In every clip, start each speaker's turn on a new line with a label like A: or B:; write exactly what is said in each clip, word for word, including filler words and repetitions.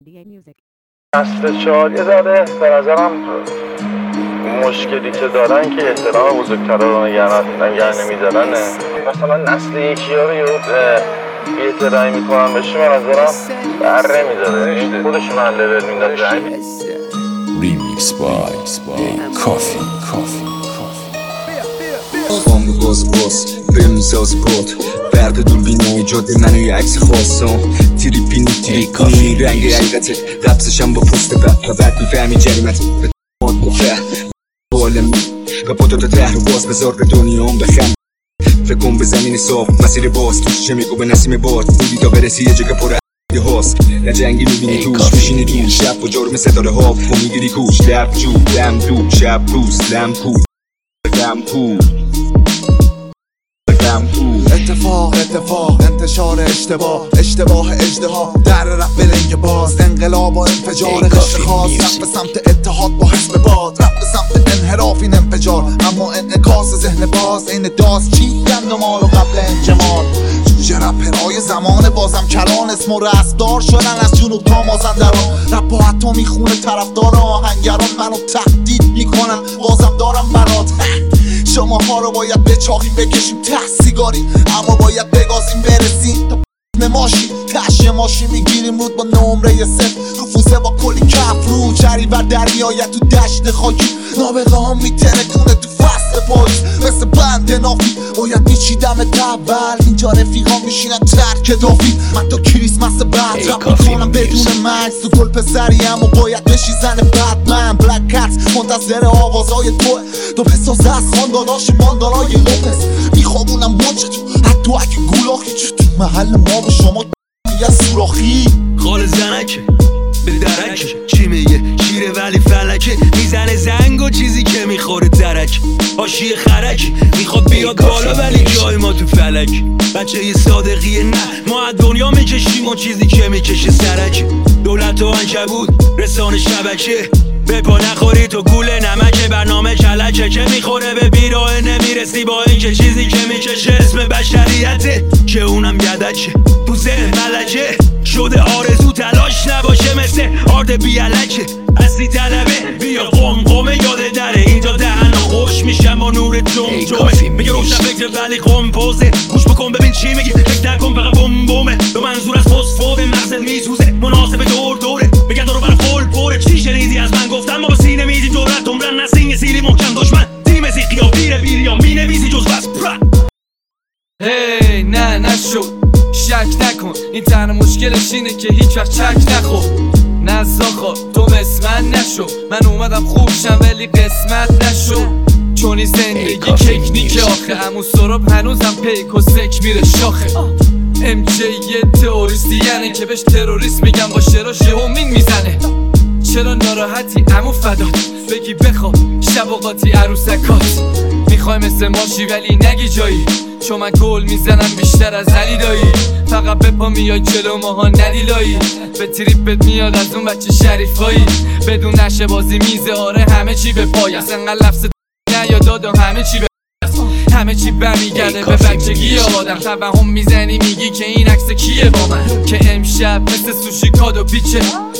A: نسل چهار یه ذره به نظرم مشکلی که دارن که احترام بزرگترا رو نگه نمیدارن. مثلا نسل یکی ها رو یه بی‌احترامی میکنن بهش، به نظرم بر نمیداره، خودشون هم لول میدازن.
B: Remix by کافی کافی
C: خام رو باز باز بهم میساز بود برق دوربینای جاده منو یه عکس خواستم تریپینی تریپینی رنگ حقیقته قبضشم با پست بد و بعد میفهمی جریمت به ماد بفه بالم و با دوتا ته رو باز بذار به دنیام بخم فکر کن به زمین صاف مسیر باز توش چه میگو به نسیم باد بودی تا برسی یه جگه پر هاست نه جنگی میبینی توش میشینی دور شب و جارم ستاره ها و میگیری کوش لب جو دم دو شب روز لم کو دم کو
D: اتفاق اتفاق انتشار اشتباه اشتباه اجدها در رپ بلنگ باز انقلاب و انفجار قشر خاص رپ به سمت اتحاد با حزب باد رپ به سمت انحراف این انفجار اما انعکاس ذهن باز این داز چی گندما رو قبل انجماد جوجه رپرهای زمان بازم کلان اسم و رسمدار شدن از جنوب تا مازندران رپ با حتی میخونه طرفدار آهنگران منو تهدید میکنن بازم دارم برات شما ها رو باید بچاقیم بکشیم ته سیگاری اما باید بگازیم برسیم تا ماشین تشه ماشین میگیریم رود با نمره صفر رفوزه با کلی کف رو چری بر در میاید تو دشت خاکی نابغه ها میترکونه تو فصل پاییز مثل بند نافی باید میچیدم اول اینجا رفیقا میشینن ترک دافی من تا کریسمس بعد رپ میکنم بدون مکس تو گل پسریم و باید بشی زن بتمن بلک کت منتظر آوازهای توه تو بساز از خانداناش ماندارای لوپس میخوابونم موچه تو حتی اگه گولاخی چه تو محل ما به شما یه سوراخی
E: خال زنکه به درک چی میگه شیره ولی فلکه میزنه زنگ و چیزی که میخوره درک حاشیه خرک میخواد بیاد بالا ولی جای ما تو فلک بچه یه صادقیه نه ما از دنیا میکشیم و چیزی که میکشه سرک دولت و عنکبوت رسانه شبکه به پا نخوری تو گوله نمکه برنامه کلکه که میخوره به بیراه نمیرسی با این که چیزی که میکشه اسم بشریته که اونم گدکه تو ذهن ملکه شده آرزو تلاش نباشه مثل آرد بیالکه اصلی طلبه بیا قم قمه یاده دره اینجا دهن خوش میشم با نور جم جمه میگه روشن فکر ولی قم پوزه گوش بکن ببین چی میگی فکر نکن فقط بوم بومه به منظور از فسفور مغزت میسوزه مناسب دور دوره بگه دارو برای خول پوره چی شنیدی از من گفتم ما با سینه میدی جورت عمرن نسینگ سیلی محکم دشمن تیم زیقی ها بیره بیریا می نویزی جز بس پرا
F: هی نه نشو شک نکن این تنها مشکلش اینه که هیچ وقت چک نخور نزاخا تو مثل من نشو من اومدم خوب شم ولی قسمت نشو چونی زندگی تکنیکه آخه همون سراب هنوزم پیک و سک میره شاخه ام جی یه تئوریستی یعنی که بهش تروریست میگم با شراش یه همین میزنه چرا ناراحتی عمو فدات بگی بخوا شب و قاطی عروسکات میخوای مثل ماشی ولی نگی جایی چون من گل میزنم بیشتر از علی دایی فقط به پا میای جلو ماها ندیلایی به تریپت میاد از اون بچه شریفایی بدون نشه بازی میزه آره همه چی به پای است انقدر لفظ نه یا دادم همه چی به همه چی برمیگرده به بچگی آدم توهم میزنی میگی که این عکس کیه با من که امشب مثل سوشی کادو پیچه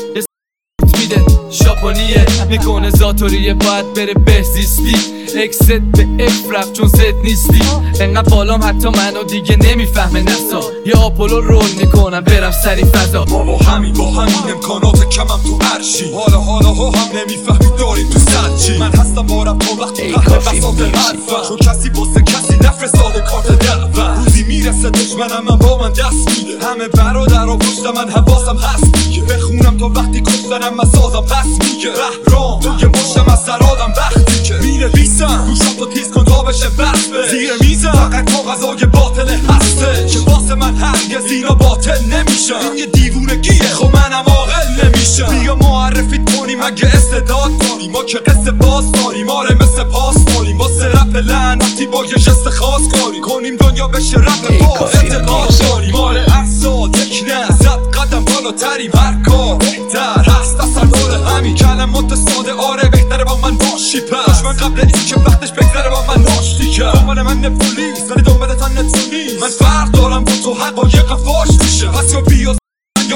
F: میده ژاپنیه میکنه زاتوریه باید بره بهزیستی اکست به اف رفت چون زد نیستی انقدر بالام حتی منو دیگه نمیفهمه نسا یه آپولو رول میکنم برم سری فضا
G: ما با همین با همین امکانات کمم تو عرشی حالا حالا ها هم نمیفهمی داریم تو سر چی من هستم بارم تا وقتی قهر بساط حرفم چون کسی باسه کسی نفرستاده کارت دعوت روزی میرسه دشمنم من با من دست میده همه برادر و پشت من حواسم هست دیگه بخونم تا وقتی کشتنم من سازم پس میگه رهرام توی مشتم از سرادم وقتی که میره بیسم گوشم تو تیز کن تا بشه بسته زیر میزم فقط کاغذای باطل هسته که واسه من هرگز اینا باطل نمیشن این یه دیوونگیه خب منم عاقل نمیشم بیا معرفیت کنیم اگه استعداد داریم ما که قصه باز داریم آره مثل پاس داریم واسه رپ لعنتی با یه جست خاص کاری کنیم دنیا بشه رپ باز اعتقاد داریم آره افسا یک نه صد قدم بالاتریم هر کار بهتر هست اصلا داره همین کلمات ساده آره بهتره با من باشی پس دشمن قبل این که وقتش بگذره با من ناشتی کرد دنبال من نپولیس ولی دنبال تا نتونی من فرق دارم با تو حقایق فاش میشه پس یا بیا یا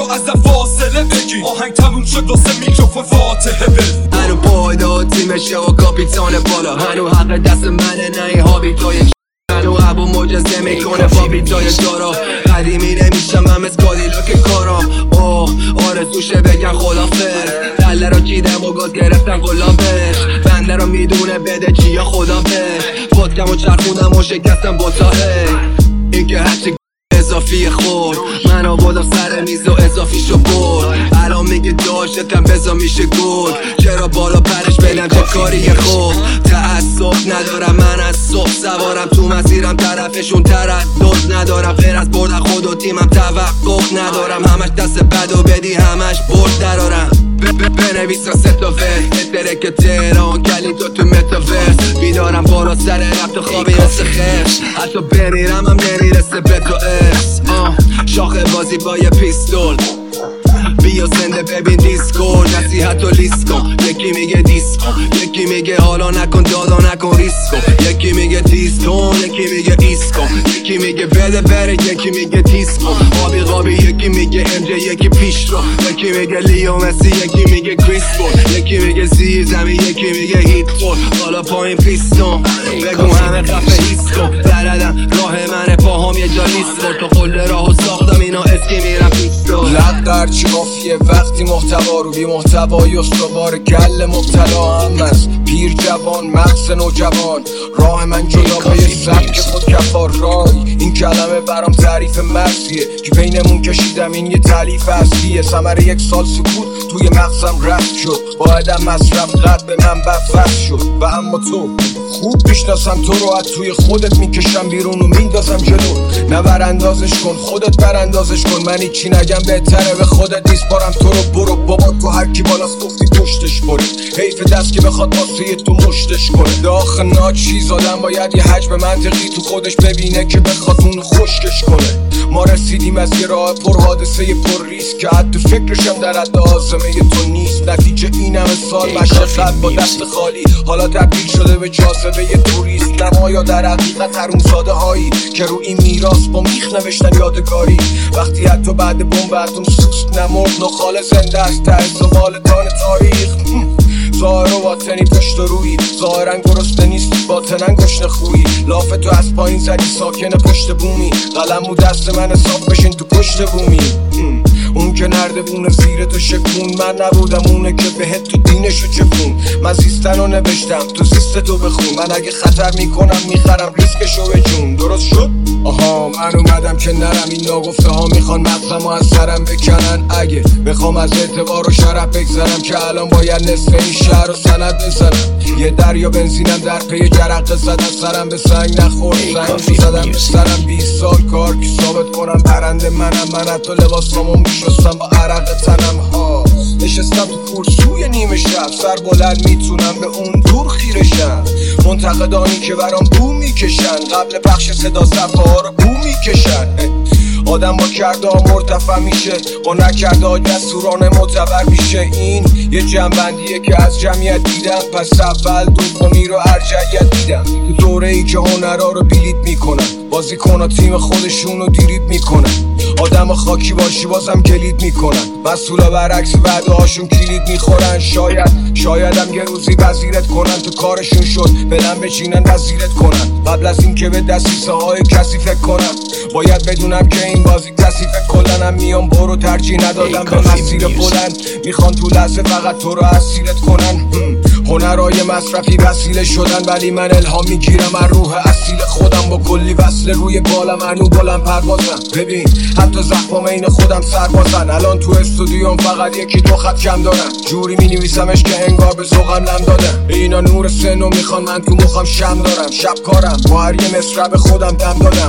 G: رو ازم فاصله بگی آهنگ تموم شد واسه میکروفون فاتحه بگی
H: هنو پایدار تیمشه و کاپیتان بالا هنو حق دست منه نه این هابیتای هنو عبو مجزه میکنه با بیتای دارا قدیمی نمیشم هم از کادیلاک کارام اوه آرزوشه بگن خدافظ دله رو چیدم و گاز گرفتن گلابش بنده رو میدونه بده چیا خدا به ودکم و چرخوندم و شکستم بطاهه این که هرچی اضافی خورد من آبادم سر میز و اضافی شو برد الان میگه داشتم بزا میشه گل چرا بالا پرش بدم چه کاری خود تعصب ندارم من از صبح سوارم تو مسیرم طرفشون تردد ندارم غیر از بردن خود و تیمم توقف ندارم همش دست بد و بدی همش برد درارم بنویسم سه تا ورس درک تهران کلید تو متاورس بیدارم بارا سر رفت خوابی مثل خرس حتی بمیرم هم نمیرسه به تو ارس شاخه بازی با یه پیستول بیا زنده ببین دیسکورد نصیحت و لیست کن یکی میگه دیس کن یکی میگه حالا نکن دادا نکن ریسک کن یکی میگه دیس کن یکی میگه ایس کن یکی میگه بده بره یکی میگه دیس کن آبی قابی یکی میگه ام جی یکی پیش رو یکی میگه لیو مسی یکی میگه کریس بول یکی میگه زیر زمین یکی میگه هیت فول حالا پایین پیستون بگو همه خفه هیس کن دردم راه منه پاهم یه جا نیست تو قله راهو ساختم اینا اسکی میرم پیستون
I: لقدر چی کافیه وقتی محتوا رو بی محتوای استوار گل مبتلا هم است پیر جوان مغز نوجوان راه من جدا به یه سبک خود کفار رای این کلمه برام تعریف مرسیه که بینمون کشیدم این یه تعلیف اصلیه ثمره یک سال سکوت توی مغزم رفت شد بایدم مصرف قد به من بفت شد و اما تو خوب میشناسم تو رو از توی خودت میکشم بیرون و میندازم جلو نه براندازش کن خودت براندازش کن من هیچی نگم بهتره به خودت نیست بارم تو رو برو بابا تو هر کی بالاست گفتی پشتش کنی حیف دست که بخواد واسه تو مشتش کنه داخل ناچیز آدم باید یه حجم منطقی تو خودش ببینه که بخواد اونو خشکش کنه ما رسیدیم از یه راه پر حادثه پر ریسک که حد فکرشم در حد آزمه تو نیست نتیجه این همه سال مشقت با دست خالی حالا تبدیل شده به جاذبه یه توریست نمایا در حقیقت حرومزاده هایی که رو این میراث با میخ نوشتن یادگاری وقتی حتی بعد بمب اتم سوست نمرد نخال زنده است ته زبالتان تاریخ ظاهر و باطنی پشت و روی ظاهرن گرسنه نیستی باطنن گشنه خویی لاف تو از پایین زدی ساکن پشت بومی قلم و دست من حساب بشین تو پشت بومی اون که نردبونه زیر تو شکون من نبودم اونه که بهت تو دینشو چپون من زیستن رو نوشتم تو زیست تو بخون من اگه خطر میکنم میخرم ریسکشو به جون درست شد؟ آها من اومدم که نرم این ناگفته ها میخوان مغزمو از سرم بکنن اگه بخوام از اعتبار و شرف بگذرم که الان باید نصف این شهر رو سند بزنم یه دریا بنزینم در پی جرقه زدن سرم به سنگ نخورد سنگ زدم به سرم بیست سال کار که ثابت کنم برنده منم من حتی لباسامو میشستم با عرق تنم ها نشستم تو کرسوی نیمه شب سر بلند میتونم به اون دور خیرشم منتقدانی که برام بو میکشن قبل پخش صدا صفحه ها رو بو میکشن آدم با کرده ها مرتفع میشه با نکرده ها جسورانه معتبر میشه این یه جنبندیه که از جمعیت دیدم پس اول دومی رو ارجعیت دیدم تو دوره ای که هنرها رو بلیت میکنن بازیکن ها تیم خودشون رو دیریب میکنن آدم خاکی باشی بازم کلید میکنن مسئولا برعکس وعده هاشون کلید میخورن شاید شاید هم یه روزی وزیرت کنن تو کارشون شد بلن بچینن وزیرت کنن قبل از این که به دستیسه های کسی فکر کنن باید بدونم که این بازی کسی فکر کلنم میام برو ترجیح ندادم به مسیر بلند میخوان تو لحظه فقط تو رو اسیرت کنن هنرهای مصرفی وسیله شدن ولی من الهام میگیرم از روح اصیل خودم با کلی وصله روی بالم هنو بلند پروازم ببین حتی زخمام این خودم سربازن الان تو استودیوم فقط یکی دو خط کم دارم جوری می نویسمش که انگار به ذوقم لم دادم اینا نور سنو میخوان من تو مخم شم دارم شب کارم با هر یه مصرع خودم دم دادم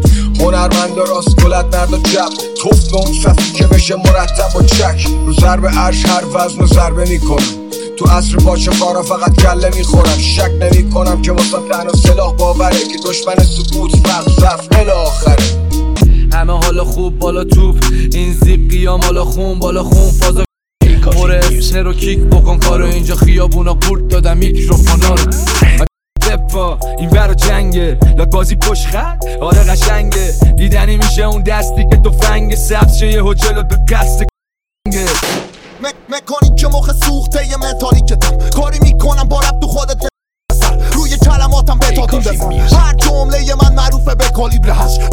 I: هنرمند راست کلت مرد و جب توف به اون صفی که بشه مرتب و چک رو ضرب عرش هر وزن و ضربه میکنم تو عصر باچه فارا فقط کله میخورم شک نمی کنم که واسه تنها سلاح باوره که دشمن سکوت فقط ظرف الاخره
F: همه حالا خوب بالا توپ این زیقی ها مالا خون بالا خون فازا موره اسنه رو کیک بکن کارو اینجا خیابونا قورت دادم میکروفونا رو دفاع این ورا جنگه لاک بازی پشت خط آره قشنگه دیدنی میشه اون دستی که تفنگ سبز شه یه جلوت به قصد
D: مکانیک که مخ سوخته یه متالیکتم کاری میکنم با رب تو خودت روی کلماتم بتاتون بزن هر جمله من معروفه به کالیبر هشت